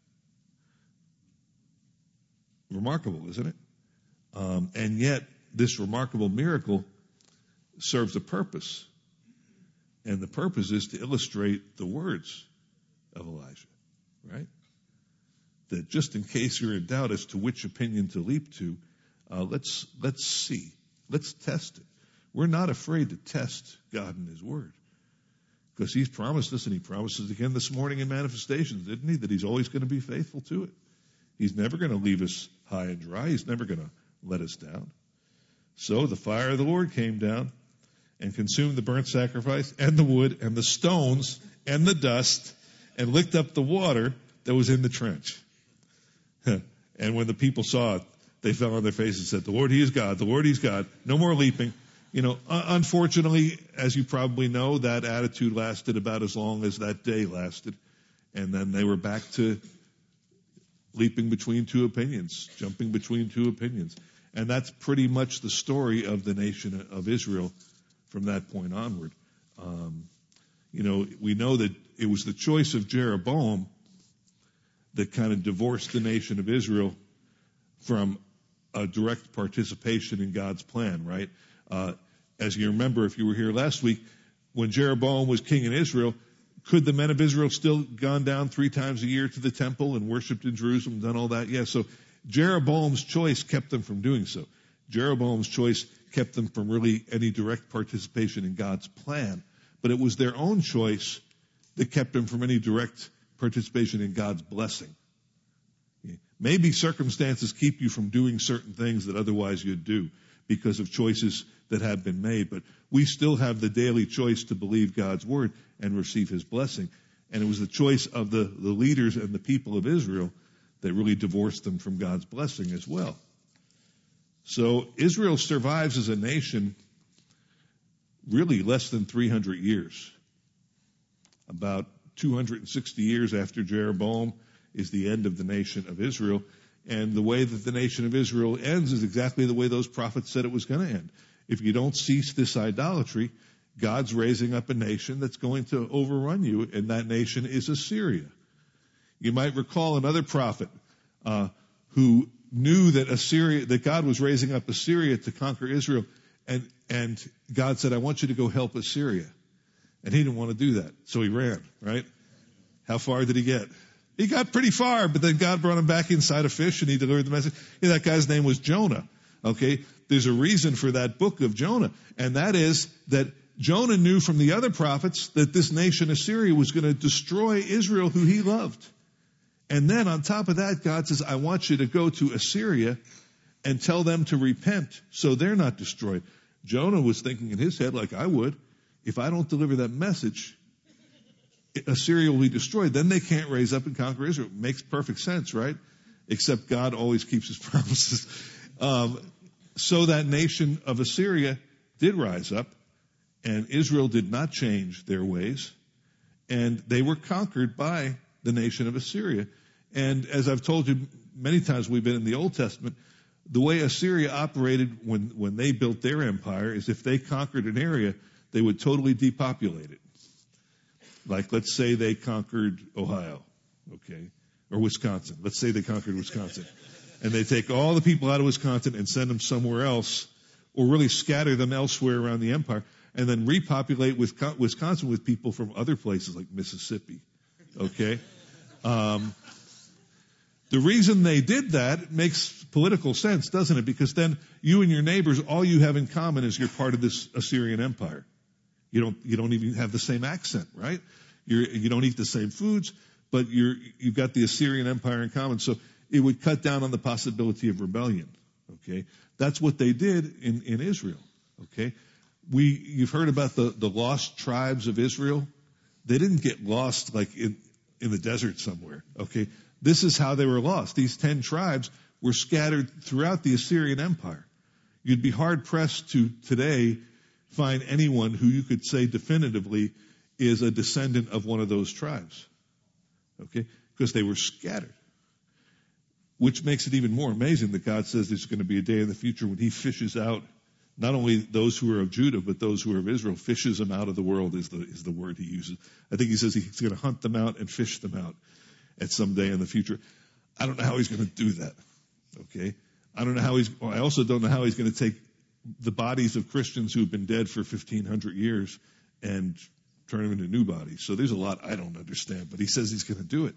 Remarkable, isn't it? And yet, this remarkable miracle serves a purpose. And the purpose is to illustrate the words of Elijah, right? That just in case you're in doubt as to which opinion to leap to, let's see. Let's test it. We're not afraid to test God and His Word. Because He's promised us, and He promises again this morning in manifestations, didn't He? That He's always going to be faithful to it. He's never going to leave us high and dry. He's never going to let us down. So the fire of the Lord came down and consumed the burnt sacrifice and the wood and the stones and the dust and licked up the water that was in the trench. And when the people saw it, they fell on their faces and said, the Lord, He is God. The Lord, He's God. No more leaping. You know, unfortunately, as you probably know, that attitude lasted about as long as that day lasted. And then they were back to leaping between 2 opinions, jumping between 2 opinions. And that's pretty much the story of the nation of Israel from that point onward. We know that it was the choice of Jeroboam that kind of divorced the nation of Israel from a direct participation in God's plan, right? As you remember, if you were here last week, when Jeroboam was king in Israel, could the men of Israel still gone down 3 times a year to the temple and worshipped in Jerusalem and done all that? Yes. So Jeroboam's choice kept them from doing so. Jeroboam's choice kept them from really any direct participation in God's plan. But it was their own choice that kept them from any direct participation in God's blessing. Maybe circumstances keep you from doing certain things that otherwise you'd do because of choices that have been made. But we still have the daily choice to believe God's word and receive His blessing. And it was the choice of the leaders and the people of Israel that really divorced them from God's blessing as well. So Israel survives as a nation really less than 300 years. About 260 years after Jeroboam is the end of the nation of Israel. And the way that the nation of Israel ends is exactly the way those prophets said it was going to end. If you don't cease this idolatry, God's raising up a nation that's going to overrun you, and that nation is Assyria. You might recall another prophet who knew that God was raising up Assyria to conquer Israel, and God said, I want you to go help Assyria. And he didn't want to do that, so he ran, right? How far did he get? He got pretty far, but then God brought him back inside a fish, and he delivered the message. That guy's name was Jonah, okay? There's a reason for that book of Jonah, and that is that Jonah knew from the other prophets that this nation Assyria was going to destroy Israel, who he loved. And then on top of that, God says, I want you to go to Assyria and tell them to repent so they're not destroyed. Jonah was thinking in his head, like I would, if I don't deliver that message, Assyria will be destroyed. Then they can't raise up and conquer Israel. It makes perfect sense, right? Except God always keeps his promises. So that nation of Assyria did rise up, and Israel did not change their ways, and they were conquered by the nation of Assyria. And as I've told you many times, we've been in the Old Testament, the way Assyria operated when they built their empire is if they conquered an area, they would totally depopulate it. Like, let's say they conquered Ohio, okay, or Wisconsin. Let's say they conquered Wisconsin. And they take all the people out of Wisconsin and send them somewhere else, or really scatter them elsewhere around the empire, and then repopulate Wisconsin with people from other places like Mississippi, okay? The reason they did that makes political sense, doesn't it? Because then you and your neighbors, all you have in common is you're part of this Assyrian empire. You don't even have the same accent, right? You don't eat the same foods, but you've got the Assyrian empire in common. So it would cut down on the possibility of rebellion. Okay, that's what they did in Israel. Okay, you've heard about the lost tribes of Israel. They didn't get lost like in the desert somewhere. Okay, this is how they were lost. These 10 tribes were scattered throughout the Assyrian empire. You'd be hard pressed to today find anyone who you could say definitively is a descendant of one of those tribes. Okay? Because they were scattered. Which makes it even more amazing that God says there's going to be a day in the future when he fishes out not only those who are of Judah, but those who are of Israel, fishes them out of the world is the word he uses. I think he says he's going to hunt them out and fish them out at some day in the future. I don't know how he's going to do that. Okay? I also don't know how he's going to take the bodies of Christians who've been dead for 1,500 years and turn them into new bodies. So there's a lot I don't understand, but he says he's going to do it.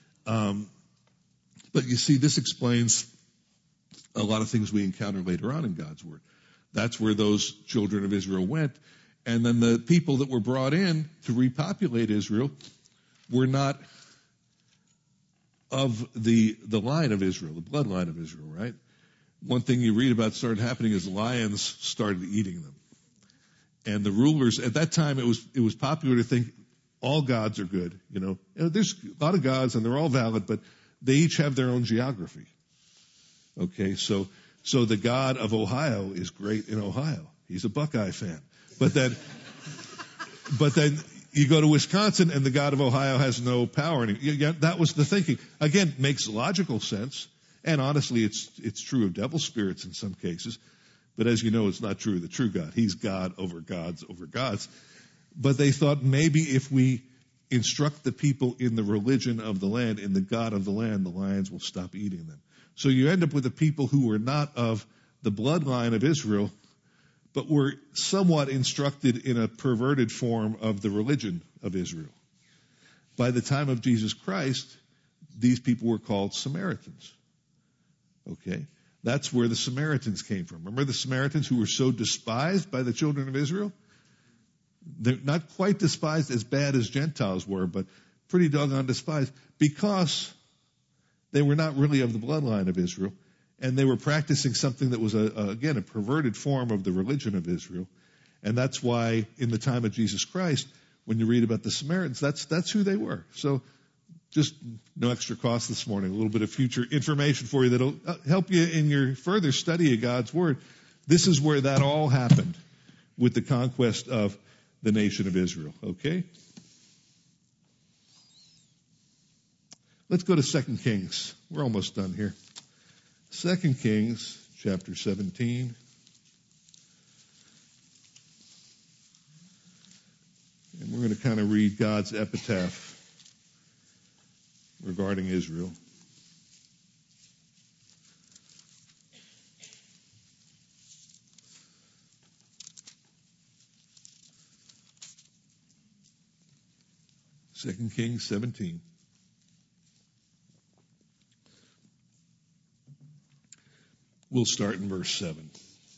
But you see, this explains a lot of things we encounter later on in God's Word. That's where those children of Israel went. And then the people that were brought in to repopulate Israel were not of the line of Israel, the bloodline of Israel, right? One thing you read about started happening is lions started eating them. And the rulers, at that time, it was popular to think all gods are good. You know, there's a lot of gods and they're all valid, but they each have their own geography. Okay, so the God of Ohio is great in Ohio. He's a Buckeye fan. But then you go to Wisconsin and the God of Ohio has no power. That was the thinking. Again, makes logical sense. And honestly, it's true of devil spirits in some cases. But as you know, it's not true of the true God. He's God over gods over gods. But they thought maybe if we instruct the people in the religion of the land, in the God of the land, the lions will stop eating them. So you end up with the people who were not of the bloodline of Israel, but were somewhat instructed in a perverted form of the religion of Israel. By the time of Jesus Christ, these people were called Samaritans. Okay? That's where the Samaritans came from. Remember the Samaritans who were so despised by the children of Israel? They're not quite despised as bad as Gentiles were, but pretty doggone despised because they were not really of the bloodline of Israel, and they were practicing something that was, again, a perverted form of the religion of Israel. And that's why in the time of Jesus Christ, when you read about the Samaritans, that's who they were. So just no extra cost this morning, a little bit of future information for you that'll help you in your further study of God's Word. This is where that all happened with the conquest of the nation of Israel. Okay? Let's go to 2 Kings. We're almost done here. 2 Kings chapter 17. And we're going to kind of read God's epitaph regarding Israel. Second Kings 17. We'll start in verse 7.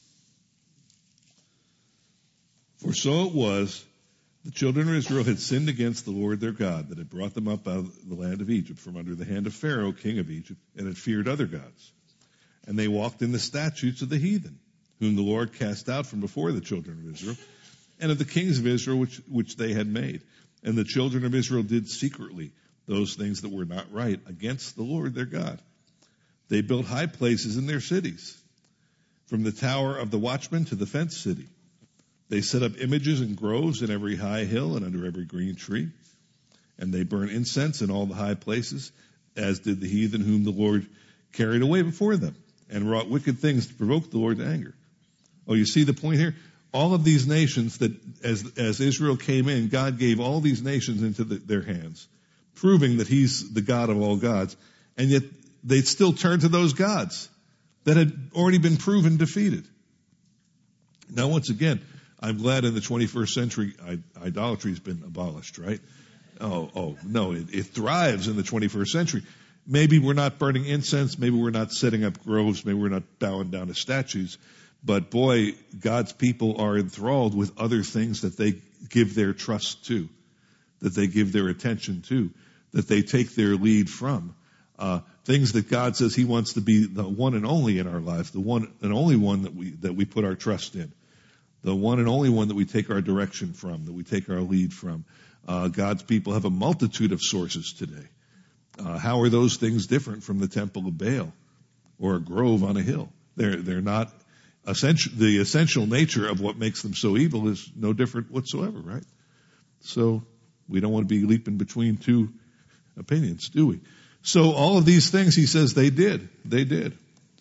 For so it was, the children of Israel had sinned against the Lord their God, that had brought them up out of the land of Egypt, from under the hand of Pharaoh, king of Egypt, and had feared other gods. And they walked in the statutes of the heathen, whom the Lord cast out from before the children of Israel, and of the kings of Israel which they had made. And the children of Israel did secretly those things that were not right against the Lord their God. They built high places in their cities, from the tower of the watchman to the fenced city. They set up images and groves in every high hill and under every green tree. And they burned incense in all the high places, as did the heathen whom the Lord carried away before them, and wrought wicked things to provoke the Lord to anger. Oh, you see the point here? All of these nations that, as Israel came in, God gave all these nations into their hands, proving that He's the God of all gods. And yet they'd still turn to those gods that had already been proven defeated. Now, once again, I'm glad in the 21st century idolatry has been abolished, right? No, it thrives in the 21st century. Maybe we're not burning incense, maybe we're not setting up groves, maybe we're not bowing down to statues, but boy, God's people are enthralled with other things that they give their trust to, that they give their attention to, that they take their lead from. Things that God says He wants to be the one and only in our lives, the one and only one that we put our trust in, the one and only one that we take our direction from, that we take our lead from. God's people have a multitude of sources today. How are those things different from the temple of Baal or a grove on a hill? They're not essential. The essential nature of what makes them so evil is no different whatsoever, right? So we don't want to be leaping between two opinions, do we? So all of these things, he says, they did. They did.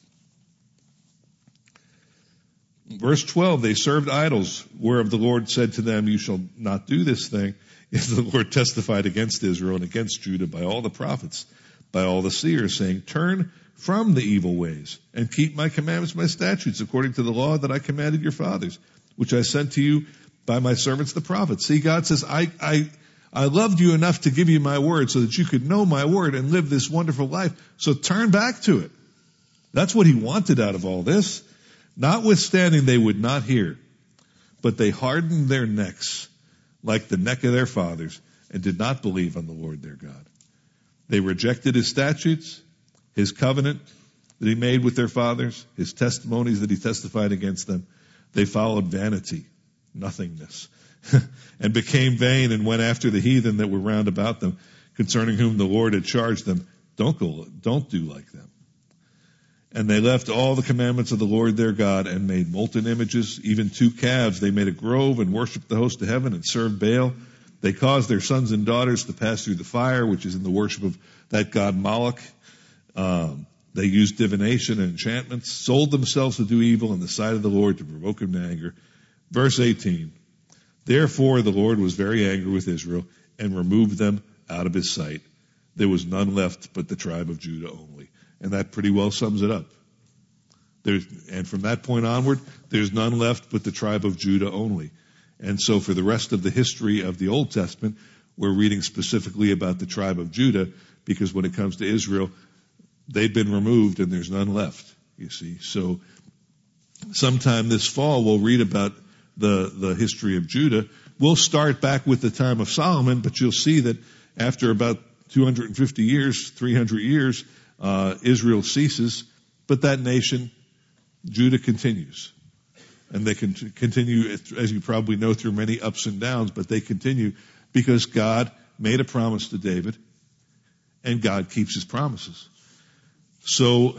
Verse 12, they served idols, whereof the Lord said to them, you shall not do this thing. As the Lord testified against Israel and against Judah by all the prophets, by all the seers, saying, turn from the evil ways and keep my commandments, my statutes, according to the law that I commanded your fathers, which I sent to you by my servants the prophets. See, God says, I loved you enough to give you my word so that you could know my word and live this wonderful life. So turn back to it. That's what He wanted out of all this. Notwithstanding, they would not hear, but they hardened their necks like the neck of their fathers, and did not believe on the Lord their God. They rejected His statutes, His covenant that He made with their fathers, His testimonies that He testified against them. They followed vanity, nothingness, and became vain and went after the heathen that were round about them, concerning whom the Lord had charged them. Don't do like them. And they left all the commandments of the Lord their God and made molten images, even 2 calves. They made a grove and worshipped the host of heaven and served Baal. They caused their sons and daughters to pass through the fire, which is in the worship of that god Moloch. They used divination and enchantments, sold themselves to do evil in the sight of the Lord to provoke Him to anger. Verse 18, therefore the Lord was very angry with Israel and removed them out of His sight. There was none left but the tribe of Judah only. And that pretty well sums it up. And from that point onward, there's none left but the tribe of Judah only. And so for the rest of the history of the Old Testament, we're reading specifically about the tribe of Judah, because when it comes to Israel, they've been removed and there's none left, you see. So sometime this fall, we'll read about the history of Judah. We'll start back with the time of Solomon, but you'll see that after about 250 years, 300 years, Israel ceases, but that nation, Judah, continues. And they can continue, as you probably know, through many ups and downs, but they continue because God made a promise to David, and God keeps His promises. So,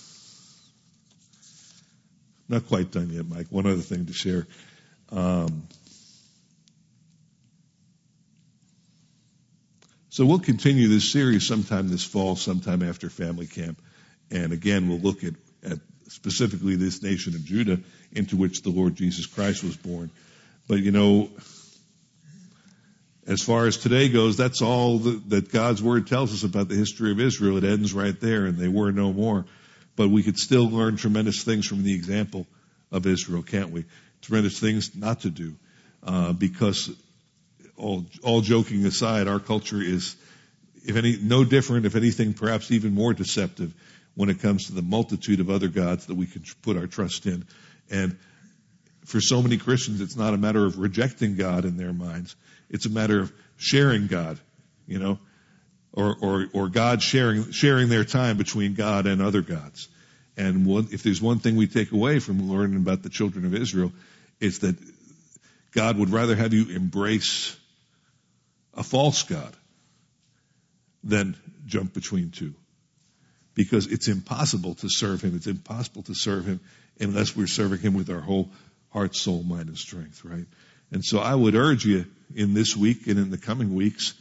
not quite done yet, Mike. One other thing to share. So we'll continue this series sometime this fall, sometime after family camp. And again, we'll look at specifically this nation of Judah into which the Lord Jesus Christ was born. But as far as today goes, that's all that God's Word tells us about the history of Israel. It ends right there, and they were no more. But we could still learn tremendous things from the example of Israel, can't we? Tremendous things not to do, because all joking aside, our culture is, no different, if anything, perhaps even more deceptive when it comes to the multitude of other gods that we can put our trust in. And for so many Christians, it's not a matter of rejecting God in their minds. It's a matter of sharing God, or God sharing their time between God and other gods. And if there's one thing we take away from learning about the children of Israel, it's that God would rather have you embrace a false God than jump between two. Because it's impossible to serve Him. It's impossible to serve Him unless we're serving Him with our whole heart, soul, mind, and strength, right? And so I would urge you in this week and in the coming weeks,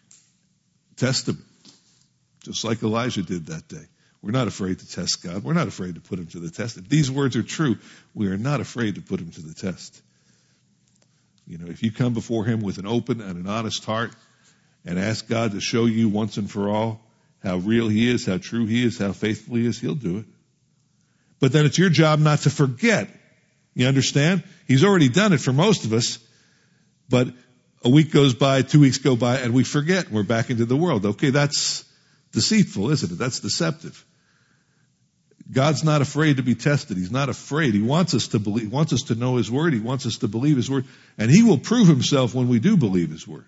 test Him. Just like Elijah did that day. We're not afraid to test God. We're not afraid to put Him to the test. If these words are true, we are not afraid to put Him to the test. You know, if you come before Him with an open and an honest heart and ask God to show you once and for all how real He is, how true He is, how faithful He is, He'll do it. But then it's your job not to forget. You understand? He's already done it for most of us, but a week goes by, 2 weeks go by, and we forget, and we're back into the world. Okay, that's deceitful, isn't it? That's deceptive. God's not afraid to be tested. He's not afraid. He wants us to believe, He wants us to know His Word. He wants us to believe His Word, and He will prove Himself when we do believe His Word.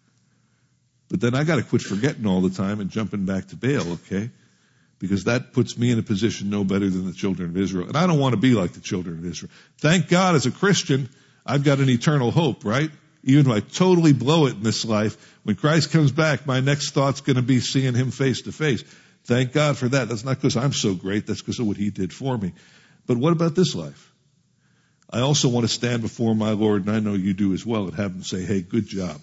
But then I got to quit forgetting all the time and jumping back to Baal, okay? Because that puts me in a position no better than the children of Israel. And I don't want to be like the children of Israel. Thank God as a Christian, I've got an eternal hope, right? Even if I totally blow it in this life, when Christ comes back, my next thought's going to be seeing Him face to face. Thank God for that. That's not because I'm so great. That's because of what He did for me. But what about this life? I also want to stand before my Lord, and I know you do as well, and have Him say, hey, good job.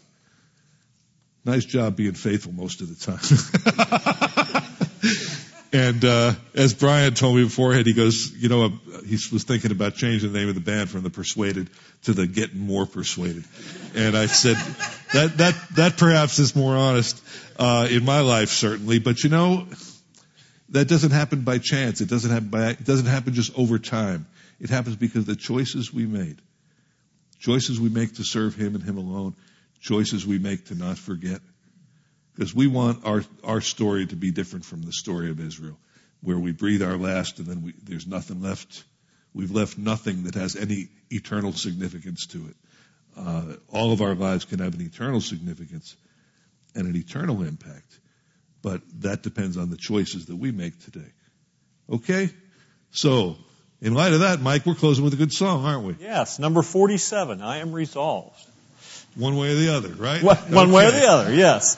Nice job being faithful most of the time. And as Brian told me beforehand, he goes, you know, he was thinking about changing the name of the band from the Persuaded to the Getting More Persuaded. And I said, that perhaps is more honest in my life, certainly. But you know, that doesn't happen by chance. It doesn't happen just over time. It happens because of the choices we made. Choices we make to serve Him and Him alone. Choices we make to not forget. Because we want our story to be different from the story of Israel, where we breathe our last and then there's nothing left. We've left nothing that has any eternal significance to it. All of our lives can have an eternal significance and an eternal impact, but that depends on the choices that we make today. Okay? So, in light of that, Mike, we're closing with a good song, aren't we? Yes, number 47, I Am Resolved. One way or the other, right? One way or the other, yes.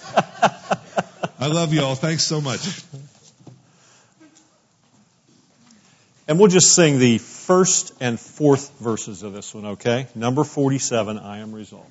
I love you all. Thanks so much. And we'll just sing the first and fourth verses of this one, okay? Number 47, I Am Resolved.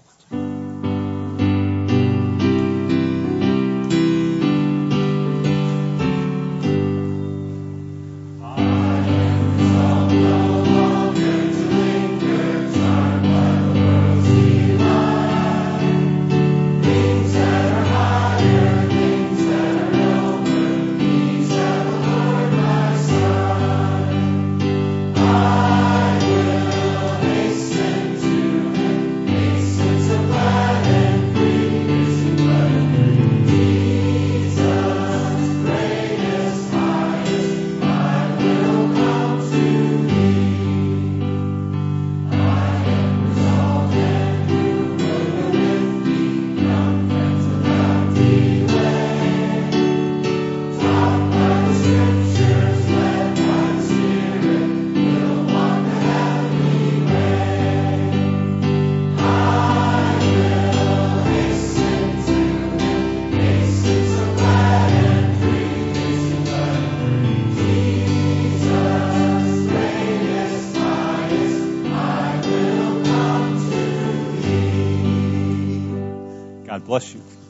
God bless you.